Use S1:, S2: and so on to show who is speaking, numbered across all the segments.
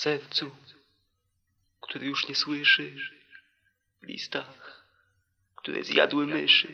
S1: sercu, które już nie słyszy, w listach, które zjadły myszy,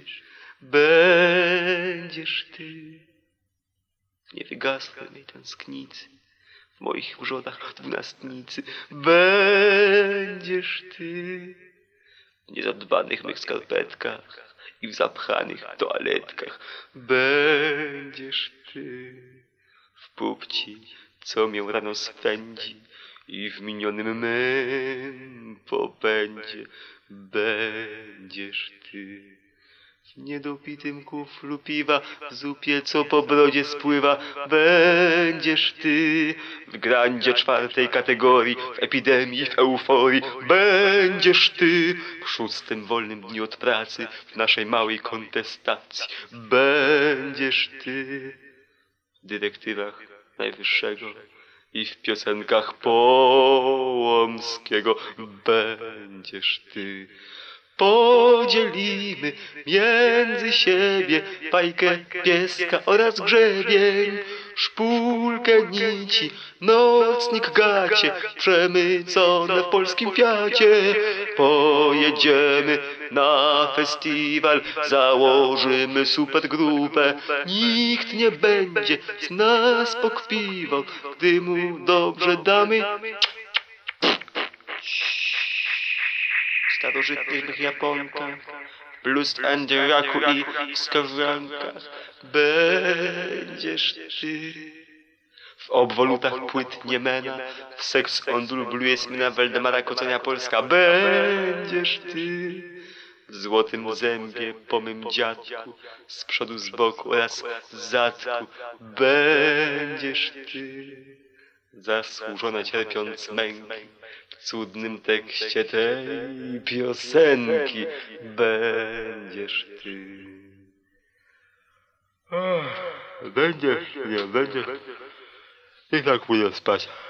S1: będziesz ty. W niewygasłej tęsknicy, w moich wrzodach dwunastnicy, będziesz ty. W niezadbanych mych skarpetkach i w zapchanych toaletkach, będziesz ty. W pupci, co mię rano spędzi, i w minionym mym popędzie, będziesz ty. W niedopitym kuflu piwa, w zupie, co po brodzie spływa, będziesz ty. W grandzie czwartej kategorii, w epidemii, w euforii, będziesz ty. W szóstym wolnym dniu od pracy, w naszej małej kontestacji, będziesz ty. W dyrektywach Najwyższego i w piosenkach Połomskiego, będziesz ty. Podzielimy między siebie bajkę pieska oraz grzebień, szpulkę nici, nocnik gacie, przemycone w polskim Fiacie. Pojedziemy na festiwal, założymy supergrupę, nikt nie będzie z nas pokpiwał, gdy mu dobrze damy. W starożytnych Japonkach, plus Anderaku i w skowronkach, będziesz ty. W obwolutach płyt Niemena, w Sex on Blue Jasmina Waldemara Koconia Polska, będziesz ty. W złotym zębie po mym dziadku, z przodu, z boku oraz z zadku, będziesz ty. Zasłużona cierpiąc męki, w cudnym tekście tej piosenki, będziesz ty. Będziesz, nie będziesz. I tak pójdę spać.